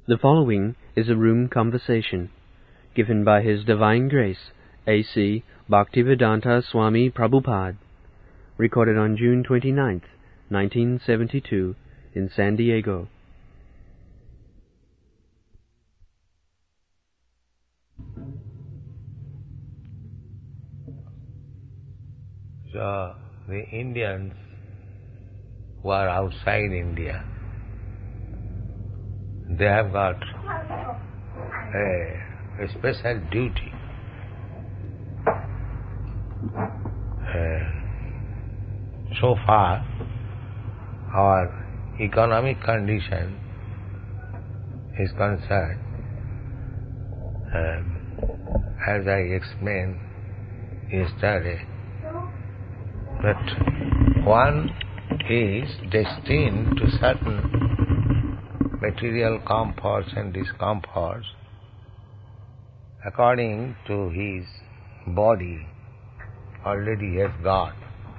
The following is a room conversation given by His Divine Grace, A.C. Bhaktivedanta Swami Prabhupada, recorded on June 29th, 1972, in San Diego. So, the Indians who are outside India, they have got a special duty. So far, our economic condition is concerned, as I explained yesterday, that one is destined to certain material comforts and discomforts according to his body already has got.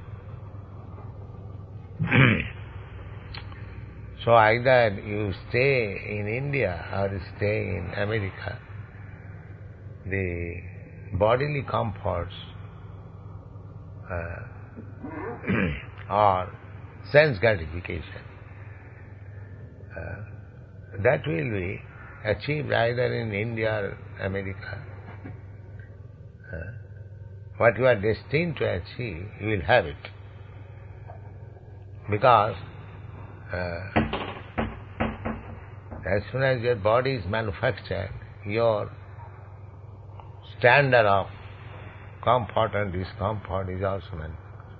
So either you stay in India or stay in America, the bodily comforts or sense gratification, that will be achieved either in India or America. What you are destined to achieve, you will have it. Because as soon as your body is manufactured, your standard of comfort and discomfort is also manufactured.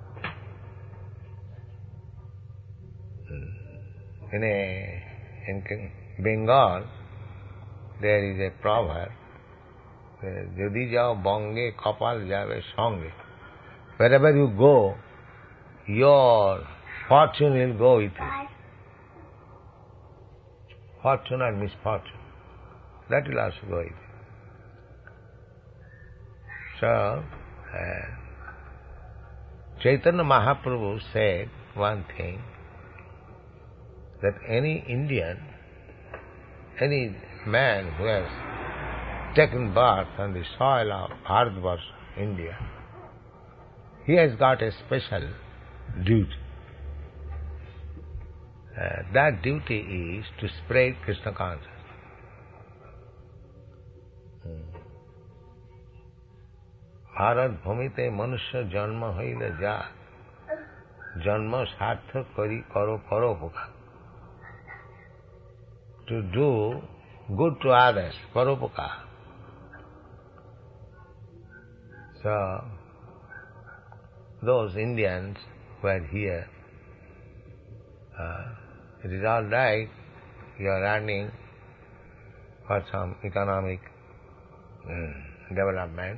In Bengal, there is a proverb, Jodi jao bonge kapal jave songe. Wherever you go, your fortune will go with you. Fortune or misfortune, that will also go with you. So, Chaitanya Mahaprabhu said one thing, that any Indian, any man who has taken birth on the soil of Bharatvarsh, India, he has got a special duty. That duty is to spread Krishna consciousness. Bharat bhumite manusya janma hoile ja, janma sarthak kari karo paropakar. To do good to others, paropakar. So, those Indians who are here, it is all right, you are earning for some economic development,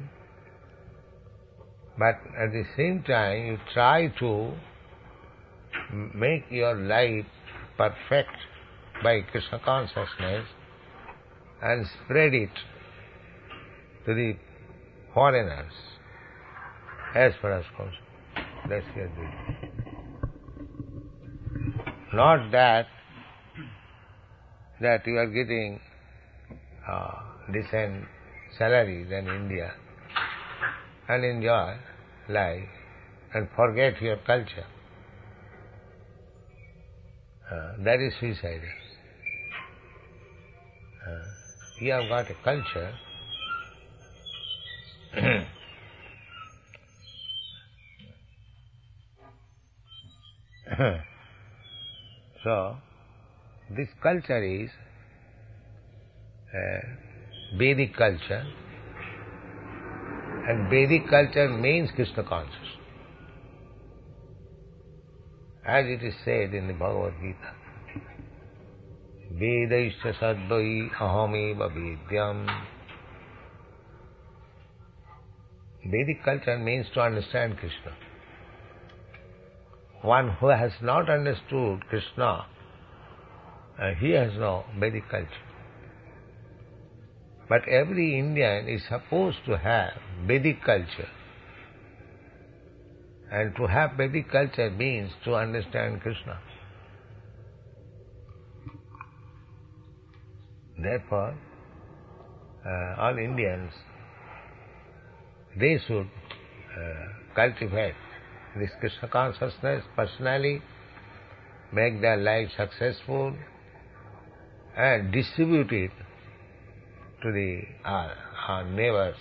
but at the same time you try to make your life perfect by Krishna consciousness and spread it to the foreigners as far as possible. That's your duty. Not that you are getting decent salaries in India and enjoy life and forget your culture. That is suicide. You have got a culture so this culture is Vedic culture, and Vedic culture means Krishna consciousness. As it is said in the Bhagavad Gita, Vedaisya sadvai ahameva vedyam. Vedic culture means to understand Krishna. One who has not understood Krishna, he has no Vedic culture. But every Indian is supposed to have Vedic culture. And to have Vedic culture means to understand Krishna. Therefore, all Indians, they should cultivate this Krishna consciousness personally, make their life successful, and distribute it to our neighbors.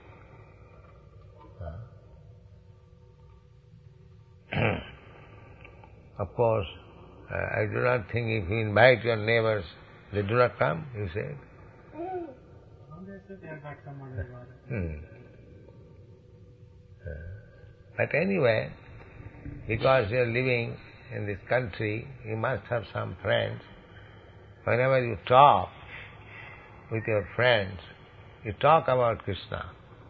Of course, I do not think if you invite your neighbors, they do not come, you say. But anyway, because you are living in this country, you must have some friends. Whenever you talk with your friends, you talk about Krishna.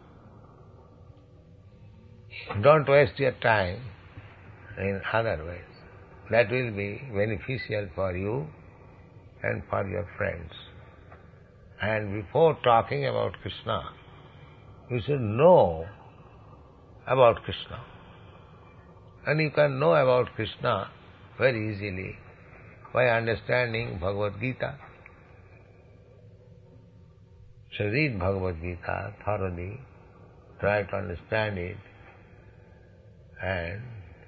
Don't waste your time in other ways. That will be beneficial for you and for your friends. And before talking about Krishna, you should know about Krishna. And you can know about Krishna very easily by understanding Bhagavad Gita. So read Bhagavad Gita thoroughly, try to understand it, and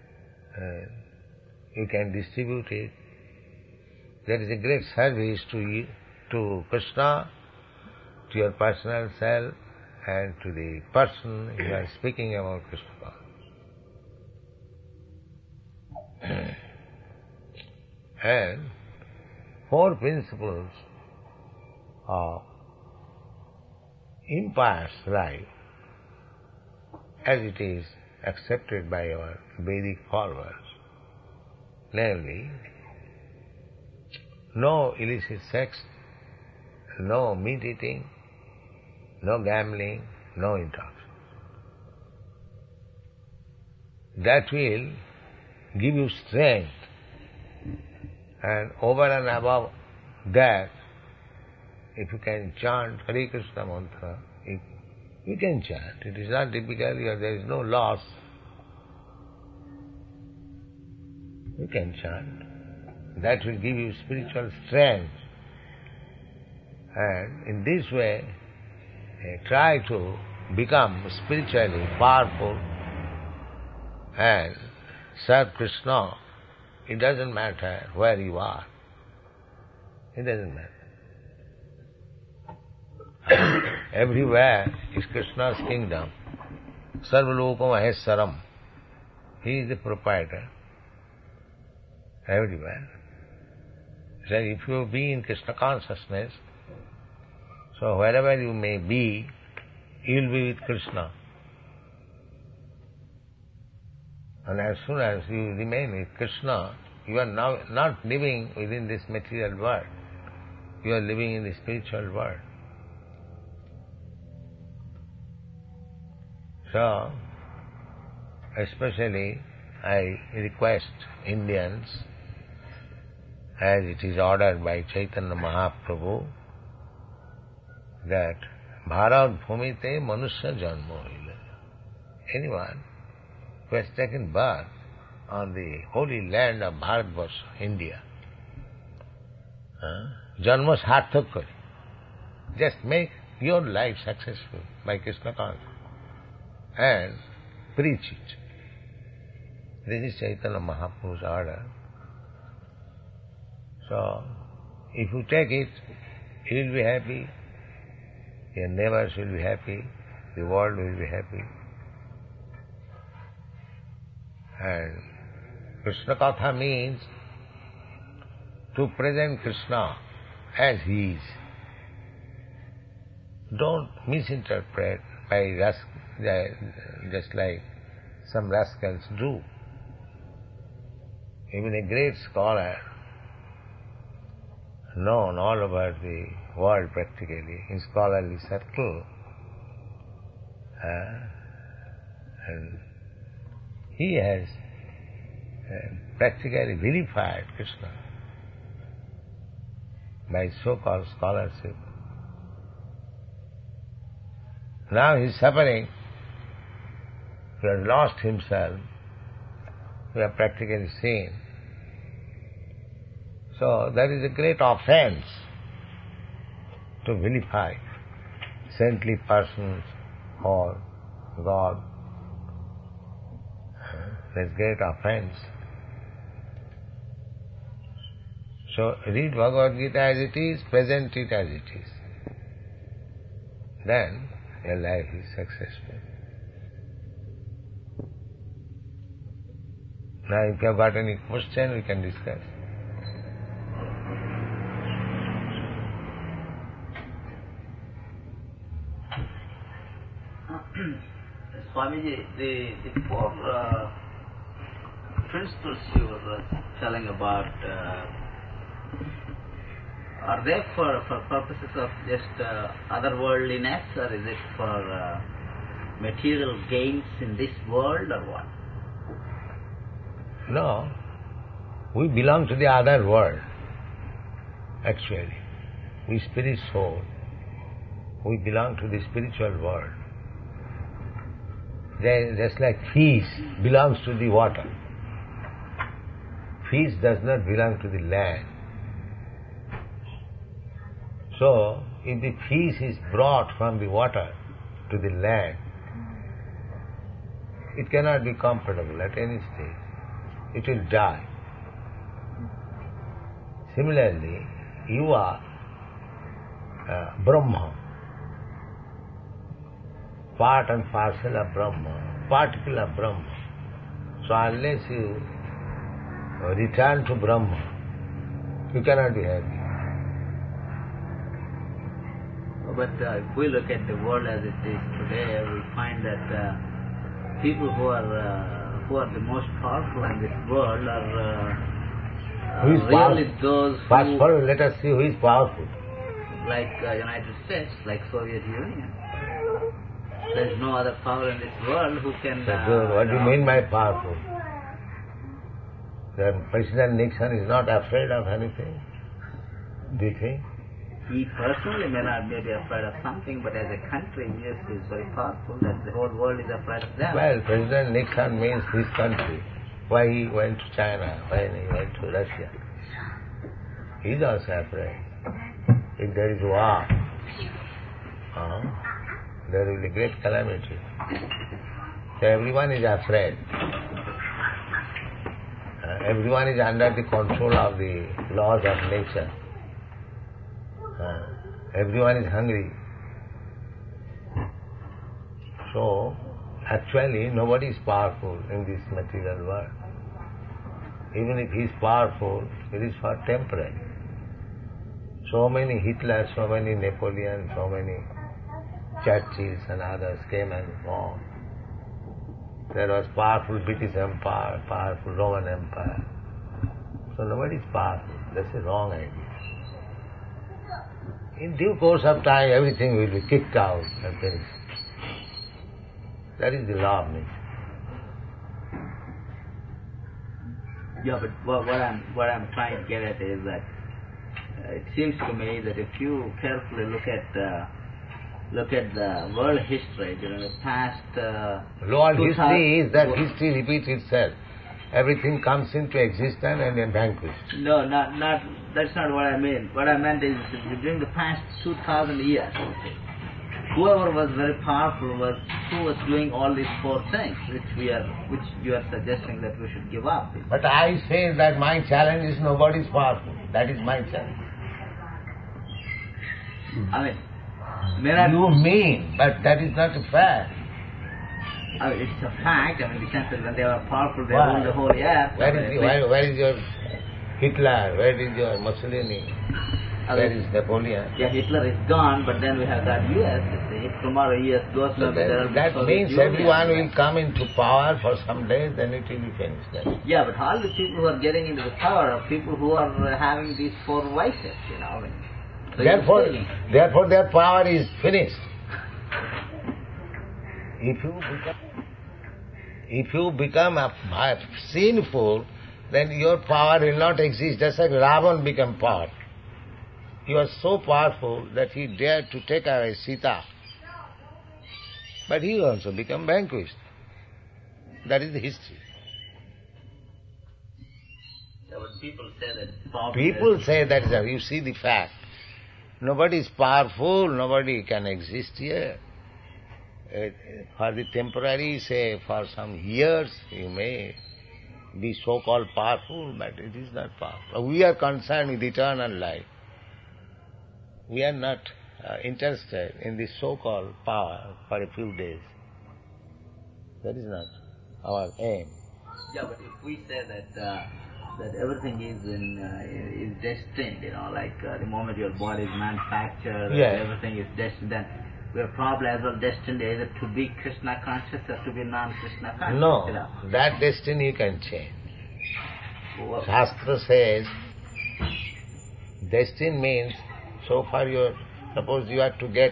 you can distribute it. There is a great service to Krishna, to your personal self, and to the person you are speaking about Krishna. And 4 principles of impious life, as it is accepted by our Vedic followers, namely, no illicit sex, no meat eating, no gambling, no intoxication. That will give you strength, and over and above that, if you can chant Hare Krishna mantra, you can chant. It is not difficult, there is no loss. You can chant. That will give you spiritual strength. And in this way, try to become spiritually powerful and serve Krishna. It doesn't matter where you are. It doesn't matter. Everywhere is Krishna's kingdom. Sarvalokam Maheswaram. He is the proprietor. Everywhere. So if you be in Krishna consciousness, so wherever you may be, you will be with Krishna. And as soon as you remain with Krishna, you are now not living within this material world. You are living in the spiritual world. So, especially I request Indians, as it is ordered by Chaitanya Mahaprabhu, that Bharat Bhumite Manusya Janmo Hila. Anyone who has taken birth on the holy land of Bharatvarsha, India, Janma sarthak kare. Just make your life successful by Krishna consciousness and preach it. This is Chaitanya Mahaprabhu's order. So, if you take it, you will be happy, your neighbors will be happy, the world will be happy. And Krishna Katha means to present Krishna as He is. Don't misinterpret by just like some rascals do. Even a great scholar, known all over the world practically, in scholarly circle, and he has practically vilified Krishna by so-called scholarship. Now he is suffering. He has lost himself. We have practically seen. So that is a great offense. to vilify saintly persons or God. That's great offense. So read Bhagavad Gita as it is, present it as it is. Then your life is successful. Now if you have got any question, we can discuss. Swamiji, the four principles you were telling about, are they for purposes of just otherworldliness, or is it for material gains in this world, or what? No, we belong to the other world, actually. We spirit soul, we belong to the spiritual world. Just like fish belongs to the water. Fish does not belong to the land. So, if the fish is brought from the water to the land, it cannot be comfortable at any stage. It will die. Similarly, you are Brahma, part and parcel of Brahma, particle of Brahma. So unless you return to Brahma, you cannot be happy. But if we look at the world as it is today, we find that people who are the most powerful in this world are Who is really powerful? those who... First of all, let us see who is powerful. Like United States, like Soviet Union. There is no other power in this world who can... What do you mean by powerful? Then President Nixon is not afraid of anything? Do you think? He personally may not be afraid of something, but as a country, yes, he is very powerful, that the whole world is afraid of them. Well, President Nixon means his country. Why he went to China, why he went to Russia? He is also afraid. If there is war, there will be great calamity. So everyone is afraid. Everyone is under the control of the laws of nature. Everyone is hungry. So, actually, nobody is powerful in this material world. Even if he is powerful, it is for temporary. So many Hitlers, so many Napoleon, so many Churchills and others came and gone. There was powerful British Empire, powerful Roman Empire. So nobody is powerful. That's a wrong idea. In due course of time, everything will be kicked out and finished. That is the law of nature. Yeah, but what I'm trying to get at is that it seems to me that if you carefully look at the world history during the past... World history is that history repeats itself. Everything comes into existence and then vanquished. No, that's not what I mean. What I meant is during the past 2,000 years, whoever was very powerful was who was doing all these four things, which you are suggesting that we should give up. But I say that my challenge is nobody is powerful. That is my challenge. I mean, you mean, but that is not a fact. I mean, it's a fact. I mean, the sense that when they were powerful, they ruled the whole earth. Where is your Hitler? Where is your Mussolini? Where is Napoleon? Yeah, Hitler is gone, but then we have that US. If tomorrow US goes, so that means everyone will come into power for some days, then it will be finished. Then. Yeah, but all the people who are getting into the power are people who are having these four vices, you know. I mean, so therefore their power is finished. If you become sinful, then your power will not exist. Just like Ravan became power. He was so powerful that he dared to take away Sita. But he also became vanquished. That is the history. Yeah, but people say that... People say that, you see the fact. Nobody is powerful, nobody can exist here. For the temporary, say, for some years, you may be so-called powerful, but it is not powerful. We are concerned with eternal life. We are not interested in this so-called power for a few days. That is not our aim. Yeah, but if we say that everything is destined, like the moment your body is manufactured, Yes. everything is destined, then we are probably as well destined either to be Krishna conscious or to be non-Krishna conscious. No, that destiny you can change. Well, Shastra says, destiny means, so far suppose you have to get,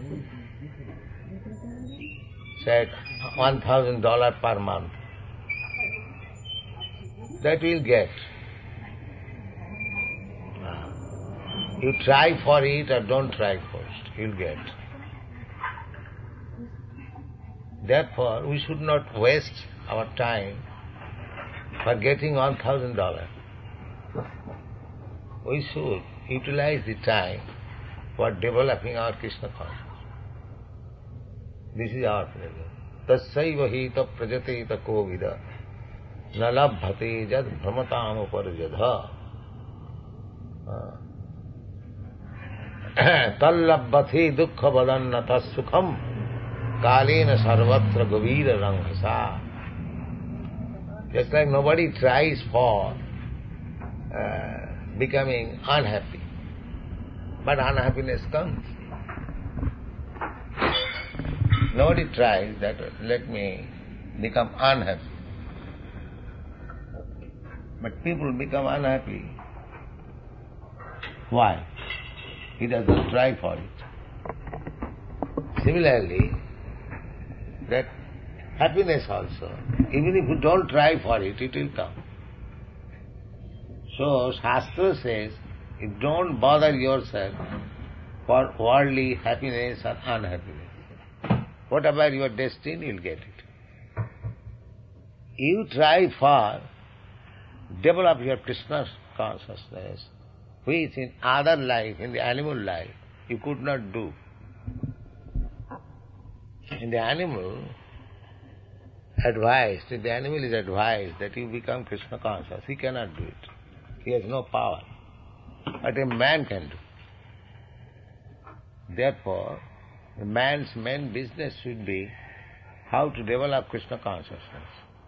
say, $1,000 per month. That will get. You try for it or don't try first, you'll get. Therefore, we should not waste our time for getting $1,000. We should utilize the time for developing our Krishna consciousness. This is our pleasure. Tassaiva hita prajate ta kovida na labhate jad brahmatam uparjadha tallabhati dukkha vadannata sukham kalena sarvatra gavira ranghasa. Just like nobody tries for becoming unhappy, but unhappiness comes. Nobody tries that, let me become unhappy. But people become unhappy. Why? He doesn't try for it. Similarly, that happiness also, even if you don't try for it, it will come. So, Shastra says, you don't bother yourself for worldly happiness or unhappiness. Whatever your destiny, you'll get it. You try for develop your Krishna consciousness, which in other life, in the animal life, you could not do. In the animal is advised that you become Krishna conscious. He cannot do it. He has no power. But a man can do. Therefore, a man's main business should be how to develop Krishna consciousness.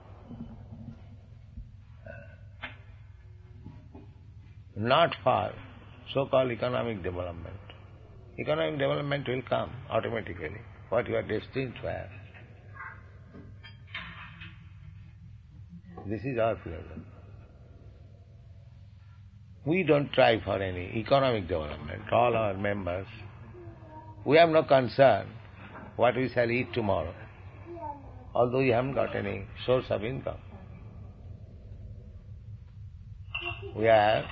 Not for so-called economic development. Economic development will come automatically, what you are destined to have. This is our pleasure. We don't try for any economic development. All our members, we have no concern what we shall eat tomorrow, although we haven't got any source of income. We are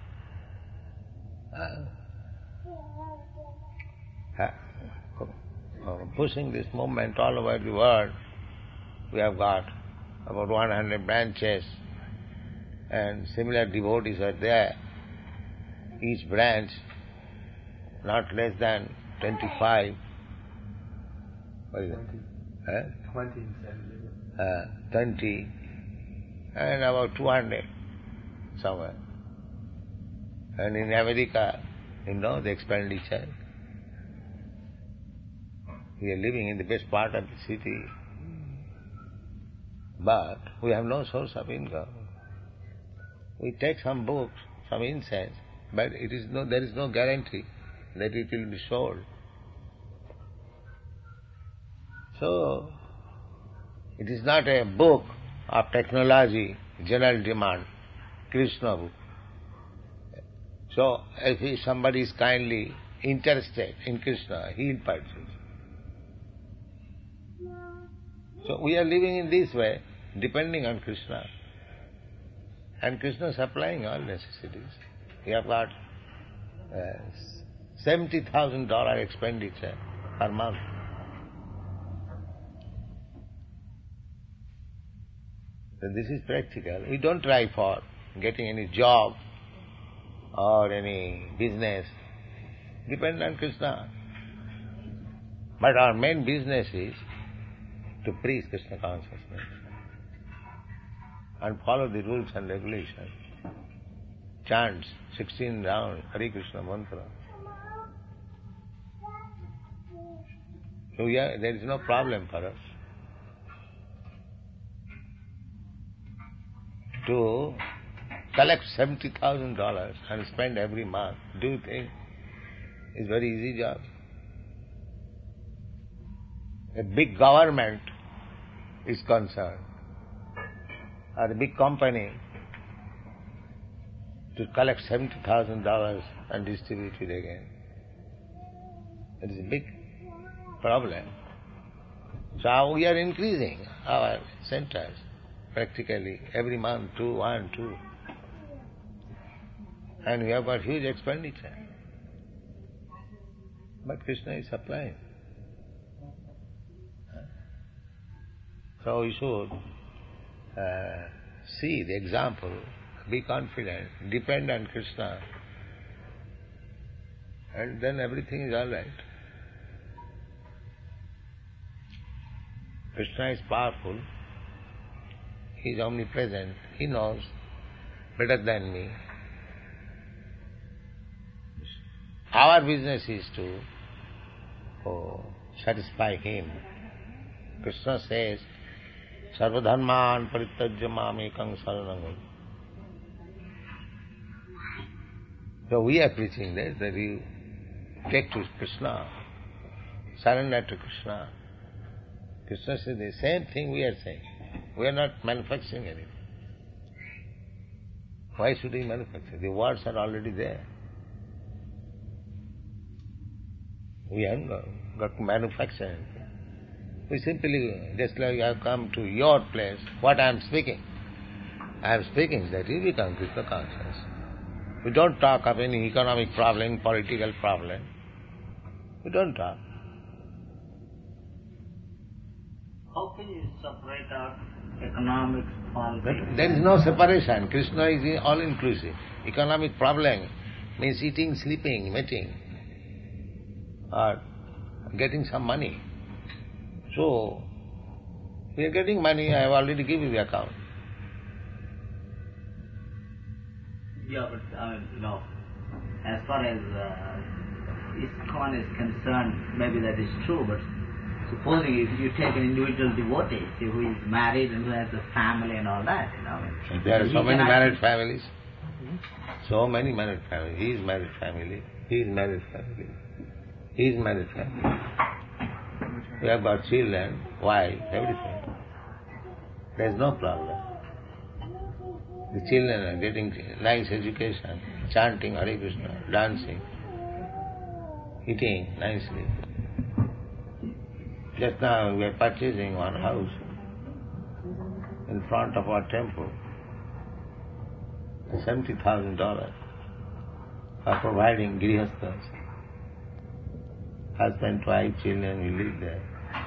pushing this movement all over the world. We have got about 100 branches, and similar devotees are there. Each branch not less than 25. What is it? 20, and about 200 somewhere. And in America, the expenditure. We are living in the best part of the city, but we have no source of income. We take some books, some incense, but there is no guarantee that it will be sold. So, it is not a book of technology, general demand, Krishna book. So, if somebody is kindly interested in Krishna, he will purchase. So, we are living in this way, depending on Krishna. And Krishna supplying all necessities. We have got $70,000 expenditure per month. So this is practical. We don't try for getting any job or any business. Depend on Krishna. But our main business is to preach Krishna consciousness and follow the rules and regulations. Chants 16 rounds, Hare Krishna mantra. So there is no problem for us to collect $70,000 and spend every month. Do you think it's a very easy job? A big government is concerned, or a big company, to collect $70,000 and distribute it again. It is a big problem. So we are increasing our centers practically every month, 2. And we have got huge expenditure. But Krishna is supplying. So we should see the example, be confident, depend on Krishna, and then everything is all right. Krishna is powerful. He is omnipresent. He knows better than me. Our business is to satisfy Him. Krishna says, Sarvadharman parityajya mamekam saranam. So we are preaching that you take to Krishna, surrender to Krishna. Krishna says the same thing we are saying. We are not manufacturing anything. Why should we manufacture? The words are already there. We haven't got to manufacture anything. We simply, just like I have come to your place, what I am speaking. I am speaking that you become Krishna conscious. We don't talk of any economic problem, political problem. We don't talk. How can you separate out economics, politics? There is no separation. Krishna is all-inclusive. Economic problem means eating, sleeping, mating, or getting some money. So, we are getting money, I have already given you the account. Yeah, but as far as ISKCON is concerned, maybe that is true, but supposing if you take an individual devotee, who is married and who has a family and all that, There are so many married families. So many married families. He is married family. He is married family. He is married family. We have got children, wife, everything. There is no problem. The children are getting nice education, chanting Hare Krishna, dancing, eating nicely. Just now we are purchasing one house in front of our temple. $70,000 for providing grihasthas. Husband, wife, children will live there.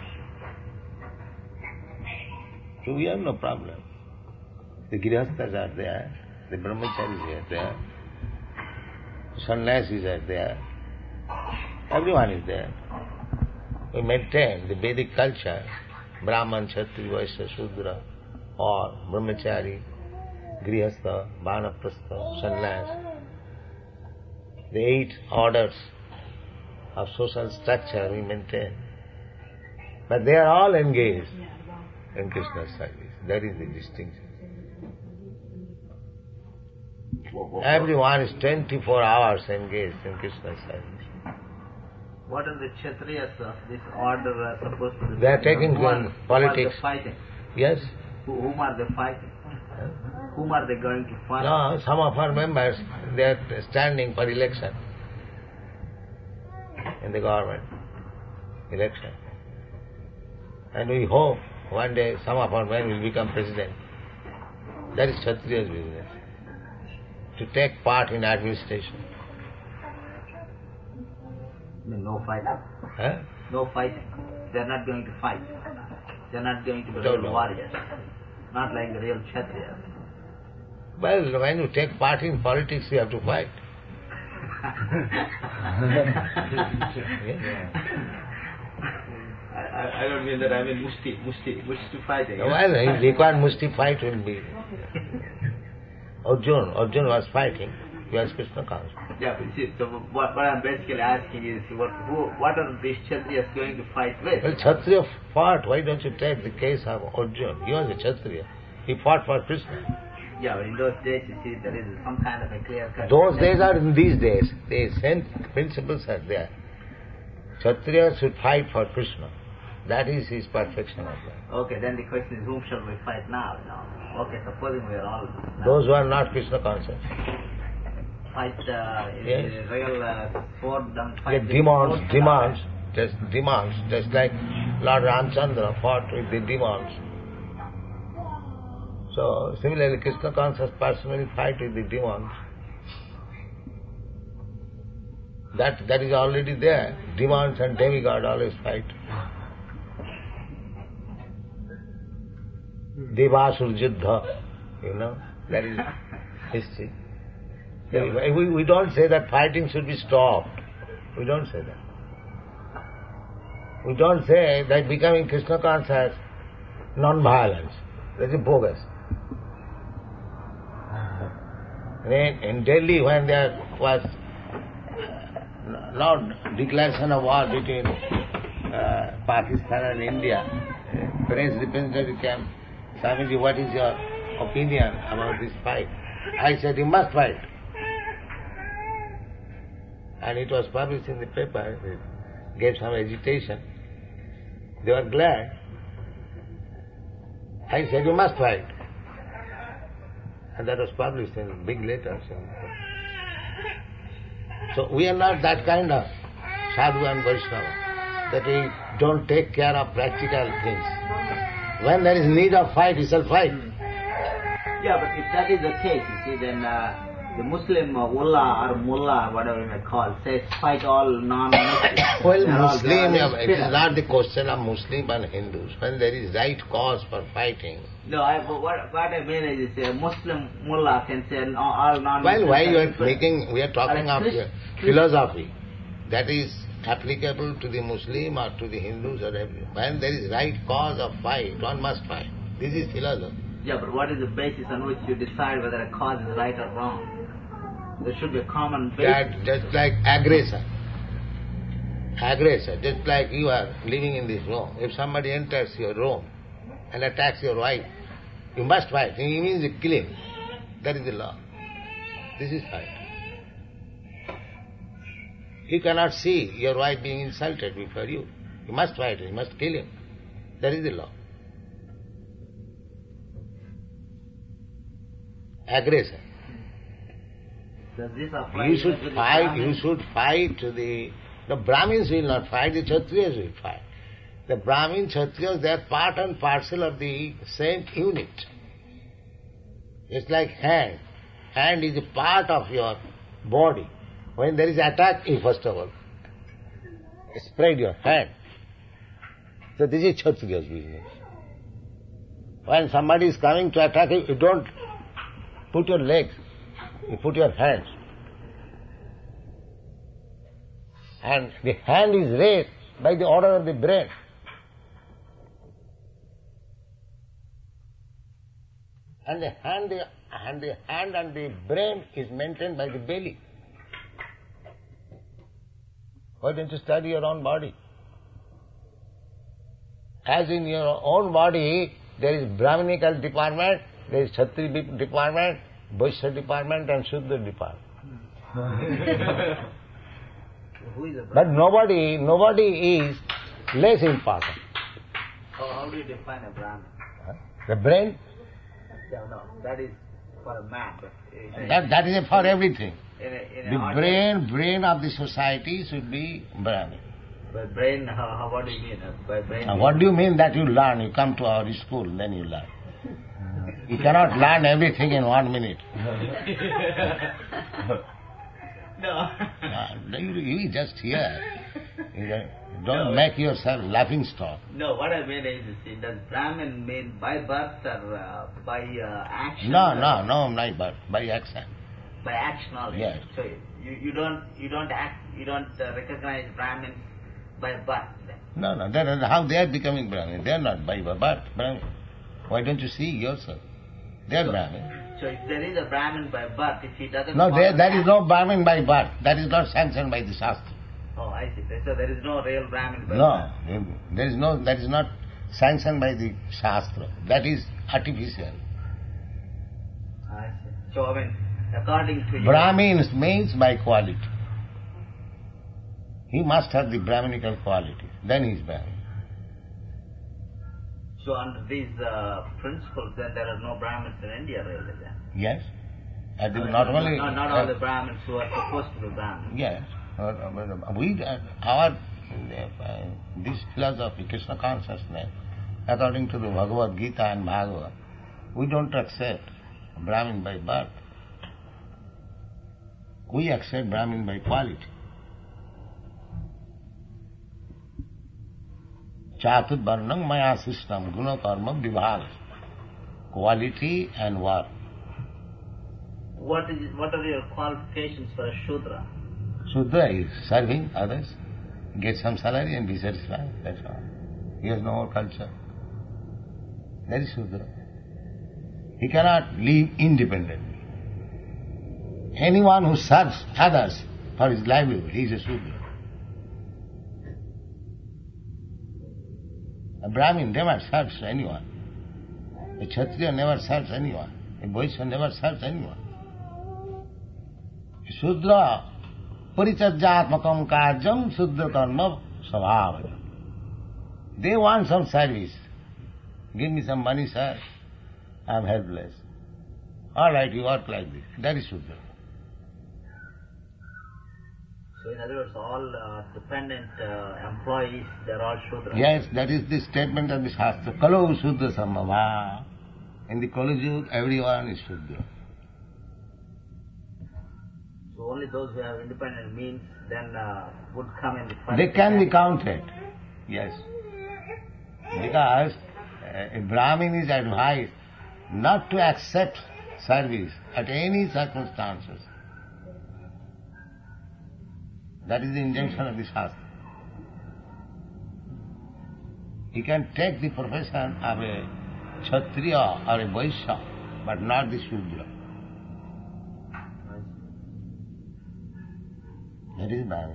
So we have no problem. The grihasthas are there, the brahmacharis are there, sannyasis are there, everyone is there. We maintain the Vedic culture, Brahman, Kshatriya, Vaishya, Shudra, or brahmachari, grihastha, vanaprastha, sannyas. The 8 orders of social structure we maintain. But they are all engaged in Krishna's service. That is the distinction. Everyone is 24 hours engaged in Krishna's service. What are the Kshatriyas of this order supposed to do? They are taking politics. Whom are they fighting? Yes. Whom are they fighting? Whom are they going to fight? No, some of our members, they are standing for election in the government election. And we hope one day some of our men will become president. That is Kshatriya's business, to take part in administration. No fighting. Huh? No fighting. They are not going to fight. They are not going to be real warriors. Not like the real Kshatriyas. Well, when you take part in politics, you have to fight. I don't mean that. I mean mushti fighting. Well, he required mushti fight will be. Arjun was fighting. He was Krishna conscious. Yeah, but see, so what I'm basically asking is, what are these Kshatriyas going to fight with? Well, Kshatriya fought. Why don't you take the case of Arjun? He was a Kshatriya. He fought for Krishna. Yeah, but in those days, you see, there is some kind of a clear cut. Those days are in these days. The same principles are there. Kshatriya should fight for Krishna. That is his perfection of life. Okay, then the question is, whom shall we fight now? Okay, supposing we are all... Those who are not Krishna conscious. Fight Yes. real sword and Yeah, fight... demons, just like Lord Ramchandra fought with the demons. So, similarly, Krishna conscious personally fight with the demons. That is already there. Demons and demigod always fight. Devasur Juddha, that is history. We don't say that fighting should be stopped. We don't say that. We don't say that becoming Krishna conscious, non-violence. That is bogus. In Delhi, when there was no declaration of war between Pakistan and India, press representative came, Swamiji, what is your opinion about this fight? I said, you must fight. And it was published in the paper. It gave some agitation. They were glad. I said, you must fight. And that was published in big letters. So we are not that kind of sadhu and Vaishnava, that we don't take care of practical things. When there is need of fight, we shall fight. Yeah, but if that is the case, you see, then the Muslim ullah or mullah, whatever you may call, says fight all non-Muslims. Well, Muslim, it is not the question of Muslim and Hindus. When there is right cause for fighting. No, what I mean is, a Muslim mullah can say all non-Muslims. Well, why you are making, we are talking of philosophy. That is applicable to the Muslim or to the Hindus or everyone. When there is right cause of fight, one must fight. This is philosophy. Yeah, but what is the basis on which you decide whether a cause is right or wrong? There should be a common basis. That just like aggressor. Just like you are living in this room. If somebody enters your room and attacks your wife, you must fight. He means you kill him. That is the law. This is fight. You cannot see your wife being insulted before you. You must fight him. You must kill him. That is the law. Aggressor. Does this apply? You should fight the Brahmins will not fight, the Kshatriyas will fight. The Brahmin, Kshatriyas, they are part and parcel of the same unit. It's like hand. Hand is a part of your body. When there is attack, you first of all spread your hand. So this is Kshatriya's business. When somebody is coming to attack you, you don't put your legs, you put your hands. And the hand is raised by the order of the brain. And the hand and the brain is maintained by the belly. Why don't you study your own body? As in your own body, there is Brahminical department, there is Kshatriya department, Vaishya department and Shudra department. But nobody is less important. How do you define a Brahmin? The brain? Yeah, no, that is for a man. That is for everything. In The brain of the society should be Brahmin. By brain, what do you mean? By brain? What do you mean that you learn? You come to our school, then you learn. You cannot learn everything in 1 minute. No. You just hear. Don't make yourself laughing stock. No, what I mean is, does Brahmin mean by birth or by action? No, not by action. By action only. Yes. So you don't recognize Brahmins by birth. No, how they are becoming Brahmin? They are not by birth Brahmin. Why don't you see yourself? They are Brahmin. So if there is a Brahmin by birth, if he doesn't... No, there is no Brahmin by birth. That is not sanctioned by the Shastra. Oh, I see. So there is no real Brahmin by birth? No, that is not sanctioned by the Shastra. That is artificial. I see. So, I mean, according to you... Brahmin means by quality. He must have the Brahminical quality. Then he is Brahmin. So under these principles, then there are no Brahmins in India, really, then? Yes. Not all the Brahmins who are supposed to be Brahmins. Yes. This philosophy, Krishna consciousness, according to the Bhagavad Gita and Bhagavad, we don't accept Brahmin by birth. We accept Brahmin by quality. Chatur varnam maya system, guna karma vibhaga. Quality and work. What are your qualifications for a Shudra? Shudra is serving others, get some salary and be satisfied. That's all. He has no more culture. That is Shudra. He cannot live independently. Anyone who serves others for his livelihood, he is a Shudra. A Brahmin never serves anyone. A Kshatriya never serves anyone. A Vaishya never serves anyone. A Shudra parichajyatmakam karjam Shudra karma svabhava. They want some service. Give me some money, sir. I am helpless. All right, you work like this. That is Shudra. So in other words, all dependent employees, they are all Shudras. Yes, that is the statement of the Shastra. Kalo Shudra Sambhava. In the Kali Yuga, everyone is Shudra. So only those who have independent means then would come in the first. They can be counted. Yes. Because a Brahmin is advised not to accept service at any circumstances. That is the injunction of the Shastra. He can take the profession of a Kshatriya or a Vaishya, but not the Shudra. That is Brahmin.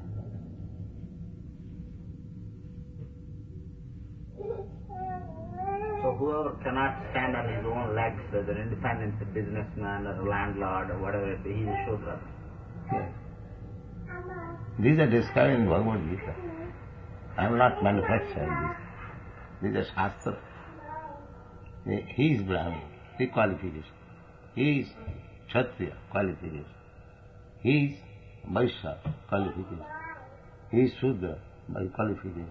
So whoever cannot stand on his own legs as an independent businessman or a landlord or whatever it is, he is a Shudra. Yes. These are described in Bhagavad Gita. I am not manufacturing this. These are Shastra. He is Brahmin, the qualification. He is Kshatriya, qualification. He is Vaishya, qualification. He is Shudra, by qualification.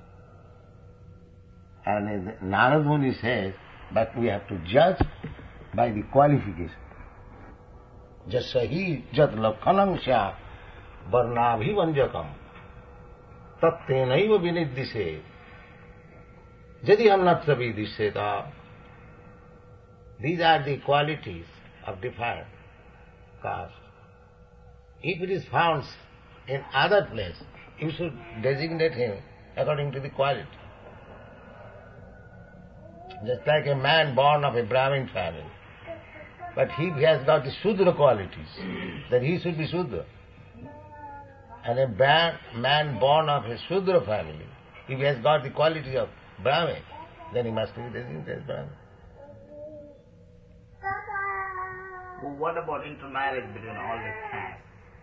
And Narad Muni says that we have to judge by the qualification. Jasahi jat lakhanam sya varnabhivanjakam tattenaiva viniddise jadi annatra vidiseta. These are the qualities of different castes. If it is found in other place, you should designate him according to the quality. Just like a man born of a Brahmin family, but he has got the Shudra qualities, then he should be Shudra. And a man born of a Shudra family, if he has got the quality of Brahmin, then he must be designated as Brahmin. Well, what about intermarriage between all the castes?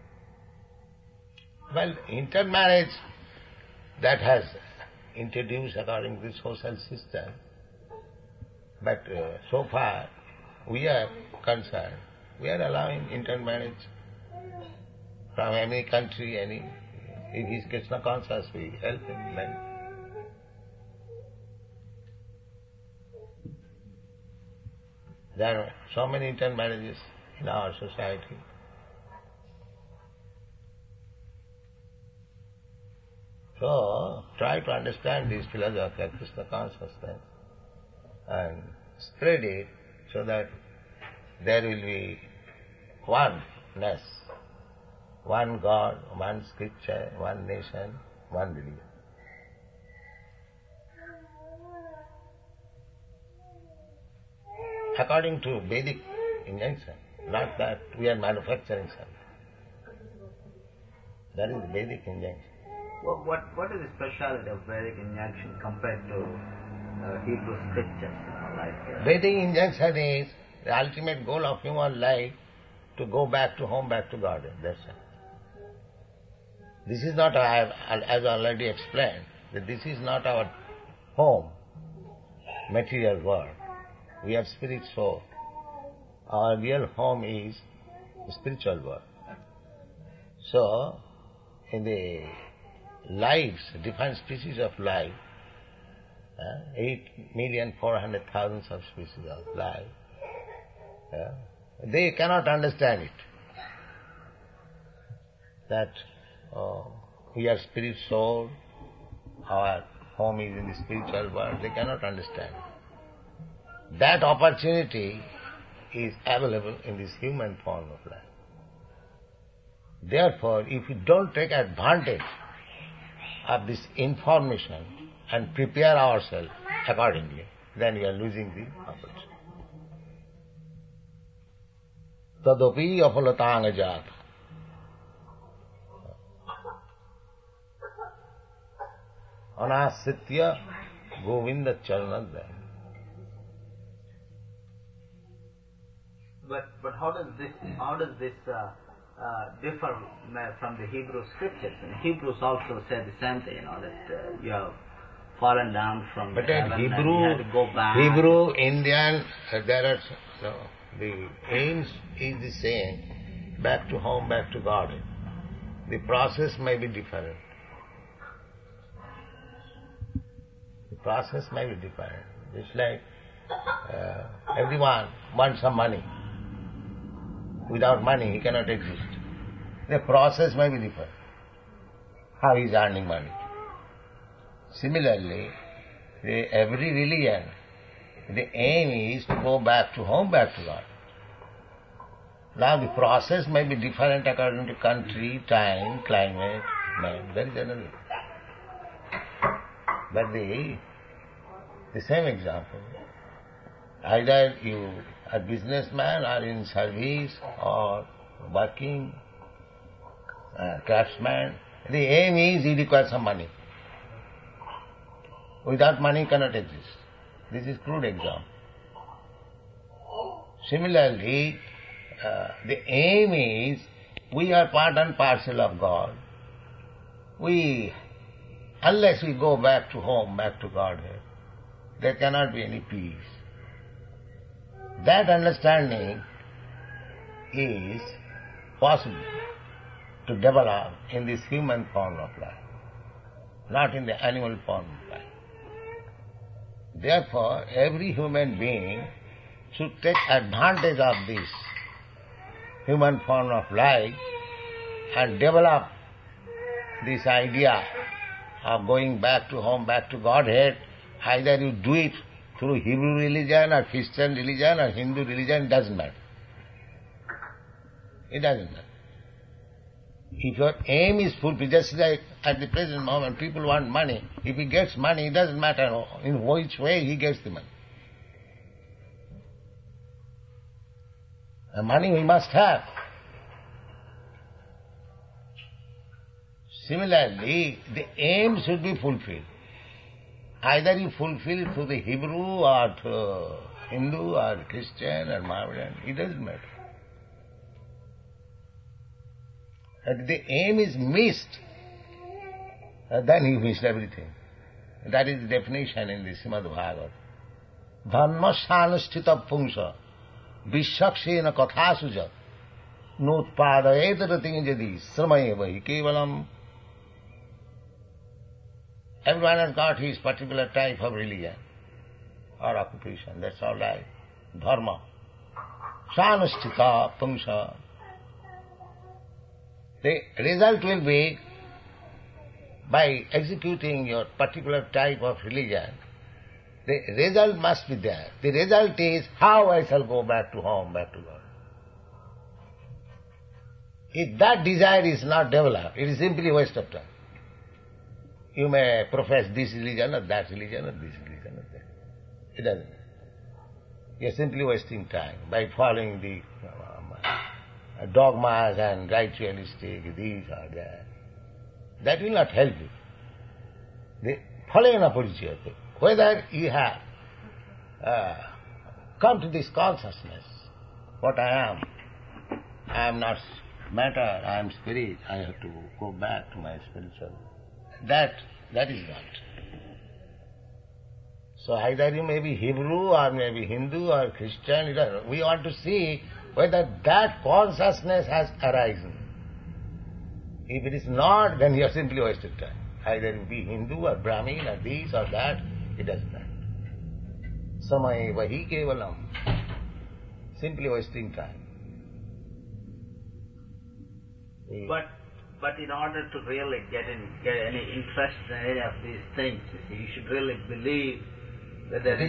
Well, intermarriage, that has introduced according to the social system, but so far we are concerned, we are allowing intermarriage from any country, if he is Krishna conscious, we help him. Then. There are so many intermarriages in our society. So, try to understand this philosophy of Krishna consciousness and spread it so that there will be one oneness. One God, one scripture, one nation, one religion. According to Vedic injunction, not that we are manufacturing something. That is Vedic injunction. Well, what is the speciality of Vedic injunction compared to Hebrew scriptures? Vedic injunction is the ultimate goal of human life, to go back to home, back to God. That's it. This is not, as I already explained, that this is not our home, material world. We have spirit soul. Our real home is the spiritual world. So, in the lives, different species of life, 8,400,000 of species of life, they cannot understand it. That we are spirit soul, our home is in the spiritual world, they cannot understand. That opportunity is available in this human form of life. Therefore, if we don't take advantage of this information and prepare ourselves accordingly, then we are losing the opportunity. Tadapi apalatanga jata. Anasitya Govinda Charanadaya. But how does this differ from the Hebrew scriptures? And Hebrews also said the same thing, that you have fallen down from but heaven Hebrew, and you have to go back. Hebrew, Indian, there are the aims is the same. Back to home, back to God. The process may be different. The process may be different. It's like everyone wants some money. Without money, he cannot exist. The process may be different. How he is earning money. Similarly, every religion, the aim is to go back to home, back to God. Now the process may be different according to country, time, climate, very general. But the same example, either you are a businessman or in service or working, craftsman, the aim is you require some money. Without money you cannot exist. This is crude example. Similarly, the aim is we are part and parcel of God. Unless we go back to home, back to Godhead, there cannot be any peace. That understanding is possible to develop in this human form of life, not in the animal form of life. Therefore, every human being should take advantage of this human form of life and develop this idea of going back to home, back to Godhead. Either you do it through Hebrew religion or Christian religion or Hindu religion, it doesn't matter. It doesn't matter. If your aim is fulfilled, just like at the present moment people want money. If he gets money, it doesn't matter in which way he gets the money. The money we must have. Similarly, the aim should be fulfilled. Either you fulfill it through the Hebrew or through Hindu or Christian or Mohammedan, it doesn't matter. If the aim is missed, then you missed everything. That is the definition in the Srimad Bhagavad. Dhammasanusthita pungsa vishakshena kathasuja nutpadayetarating jadi sramayevahi kevalam. Everyone has got his particular type of religion or occupation, that's all right. Dharma. Sanusthita pungsa. The result will be, by executing your particular type of religion, the result must be there. The result is how I shall go back to home, back to God. If that desire is not developed, it is simply a waste of time. You may profess this religion or that religion or this religion or that. It doesn't. You are simply wasting time by following the dogmas and ritualistic this or that. That will not help you. The following apurichyate. Whether you have come to this consciousness, what I am not matter, I am spirit, I have to go back to my spiritual. That is not. So either you may be Hebrew or maybe Hindu or Christian, we want to see whether that consciousness has arisen. If it is not, then you are simply wasted time. Either you be Hindu or Brahmin or this or that, it doesn't matter. Samaya vahi kevalam. Simply wasting time. But in order to really get any interest in any of these things, you should really believe that there is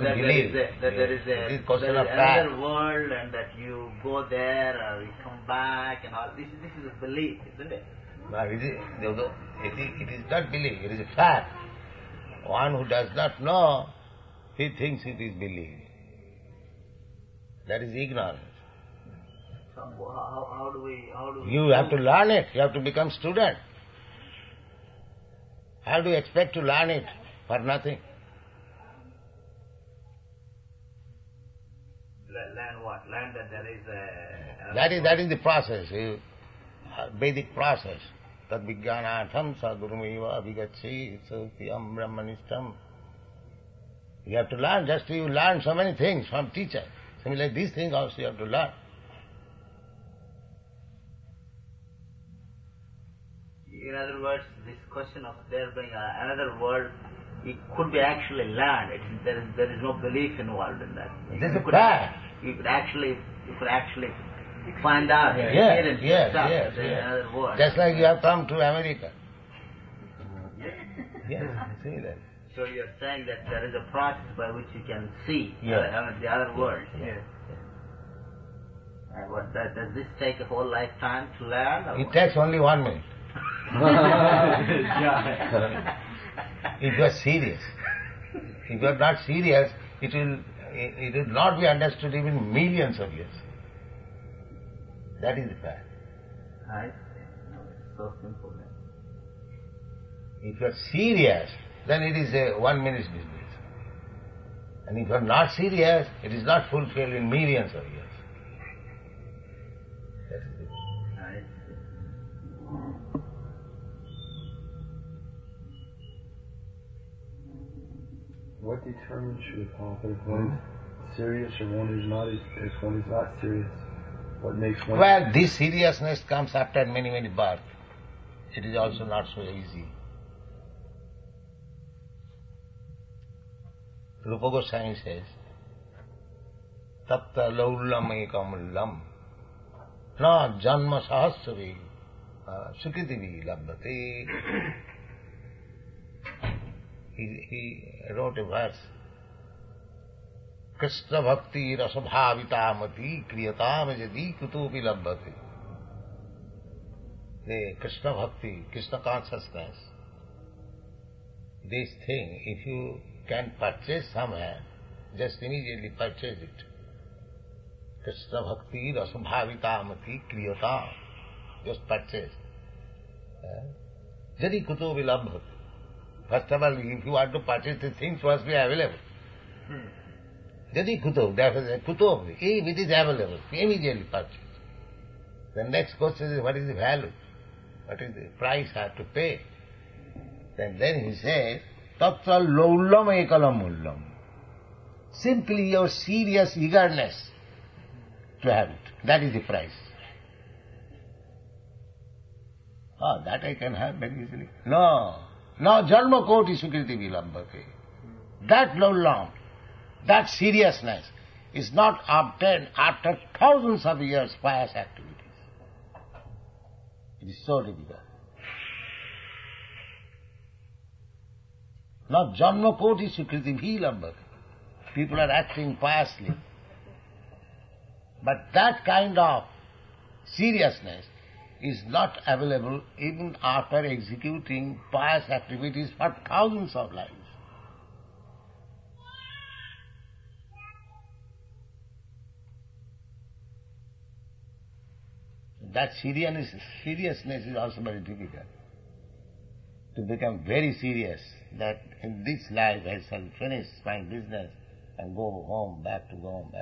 another world and that you go there or you come back and all. This is a belief, isn't it? No, it is not belief, it is a fact. One who does not know, he thinks it is belief. That is ignorance. So how do we You have to learn it. You have to become student. How do you expect to learn it for nothing? Learn what? Learn that there is a... That is the process, Vedic process. Tad vijnanatham sadgurumeva vigatsi satyam brahmanishtam. You have to learn, just you learn so many things from teacher. Similarly, these things also you have to learn. In other words, this question of there being another world, it could be actually learned. There is no belief involved in that. This is a fact. You could actually find out, Yes. Another world. Just like you have come to America. Yes, see that. So you are saying that there is a process by which you can see the other world. Yes. And does this take a whole lifetime to learn? Or It takes only 1 minute. If you are serious. If you are not serious, it will not be understood even millions of years. That is the fact. I see. No, it's so simple. If you are serious, then it is a 1 minute's business. And if you are not serious, it is not fulfilled in millions of years. That is it. I see. What determines if one is serious or one is not? If one is not serious, what makes one? Well, this seriousness comes after many, many births. It is also not so easy. Rupa Goswami says, Tatta laullam ekamullam na janma sahasravi sukritivi labbate. He wrote a verse, Krishna bhakti rasabhavitamati kriyatam jadi kutupi labbate. The Krishna bhakti, Krishna consciousness, this thing, if you can purchase somewhere, just immediately purchase it. Krishna bhakti rasabhavitamati kriyatam. Just purchase. Jadi kutupi labbate. First of all, if you want to purchase the things, must be available. Jadi kutub, therefore kutub, if it is available, immediately purchase. The next question is, what is the value? What is the price I have to pay? Then he says, Tatra laullam ekalamullam. Simply your serious eagerness to have it. That is the price. That I can have very easily. No. Now janma koti sukriti vilambhate. That laullam, that seriousness is not obtained after thousands of years pious activities. It is so difficult. Now janma koti sukriti vilambhate. People are acting piously. But that kind of seriousness is not available even after executing pious activities for thousands of lives. That seriousness is also very difficult. To become very serious, that in this life I shall finish my business and go home, back to Lord.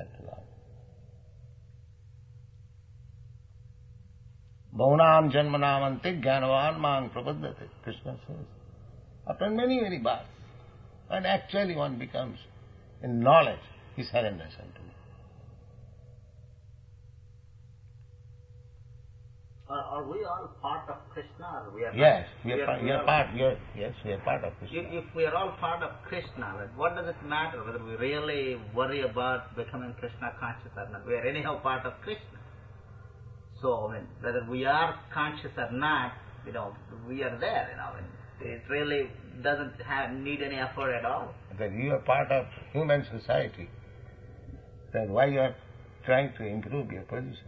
Bhaunam janmanam antik jnanavan man prapaddate, Krishna says. After many, many births, when actually one becomes in knowledge, he surrenders unto me. Are we all part of Krishna? Or we are Yes, not? we are part of Krishna. If we are all part of Krishna, then what does it matter whether we really worry about becoming Krishna conscious or not? We are anyhow part of Krishna. So, whether we are conscious or not, we are there. It really doesn't need any effort at all. That you are part of human society. Then why you are trying to improve your position?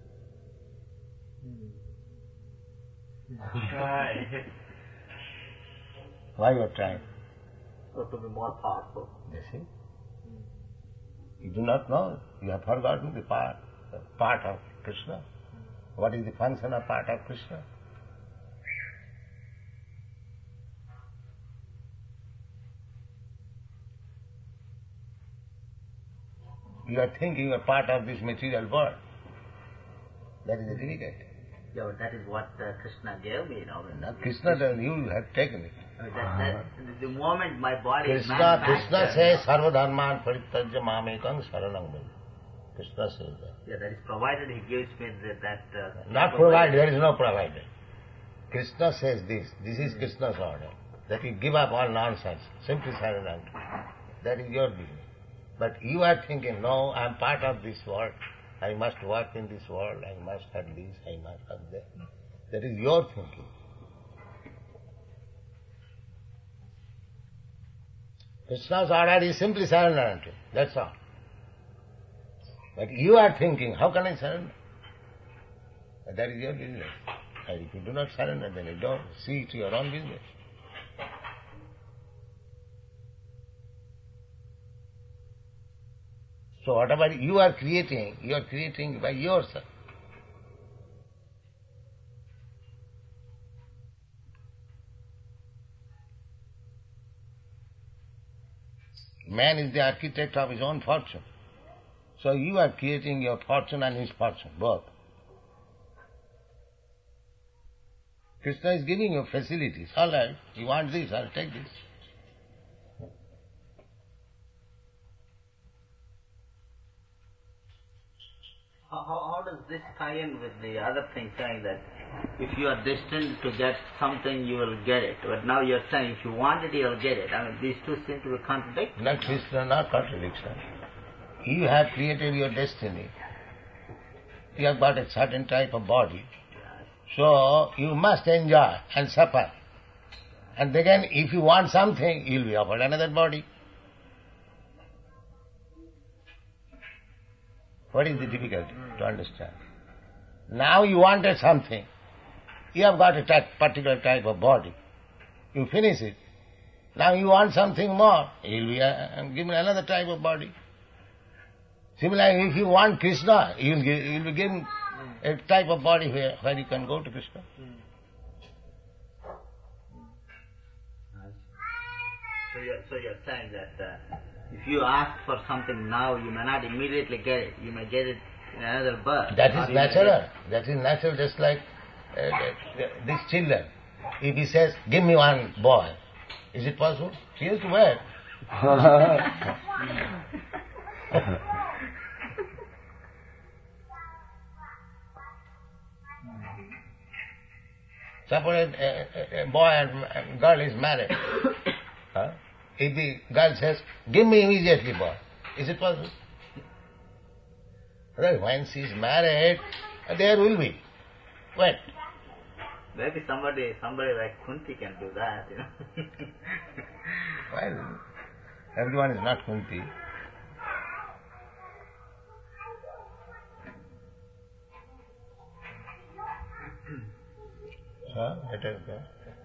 Why you are trying? So to be more powerful. You see? You do not know. You have forgotten the part of Krishna. What is the function of part of Krishna? You are thinking you are part of this material world. That is the difficulty. Yeah, but that is what Krishna gave me, Now, Krishna, you have taken it. The moment my body is manufactured... Krishna says, Sarva dharman parityajya mamekam saranam bhaja. Krishna says that. Yeah, that is provided he gives me that... Not provided, there is no provided. Krishna says this. This is Krishna's order. That you give up all nonsense. Simply surrender unto me. That is your business. But you are thinking, no, I am part of this world. I must work in this world, I must have this, I must have that. That is your thinking. Krishna's order is simply surrender unto him. That's all. But you are thinking, how can I surrender? That is your business. And if you do not surrender, then you don't see to your own business. So whatever you are creating by yourself. Man is the architect of his own fortune. So you are creating your fortune and his fortune, both. Krishna is giving you facilities. All right, you want this, I'll take this. How does this tie in with the other thing saying that if you are destined to get something, you will get it? But now you are saying if you want it, you will get it. These two seem to be contradictory. Not contradiction. You have created your destiny. You have got a certain type of body. So you must enjoy and suffer. And again, if you want something, you will be offered another body. What is the difficulty to understand? Now you wanted something. You have got a particular type of body. You finish it. Now you want something more. You will be given another type of body. Similarly, if you want Krishna, you will be given a type of body where you can go to Krishna. So you're saying that if you ask for something now, you may not immediately get it. You may get it in another birth. That is natural. That is natural, just like these children. If he says, give me one boy, is it possible? He has to wait. Suppose a boy and girl is married. If the girl says, give me immediately boy, is it possible? When she is married, there will be. Wait. Maybe somebody like Kunti can do that, Well, everyone is not Kunti. go, let us go.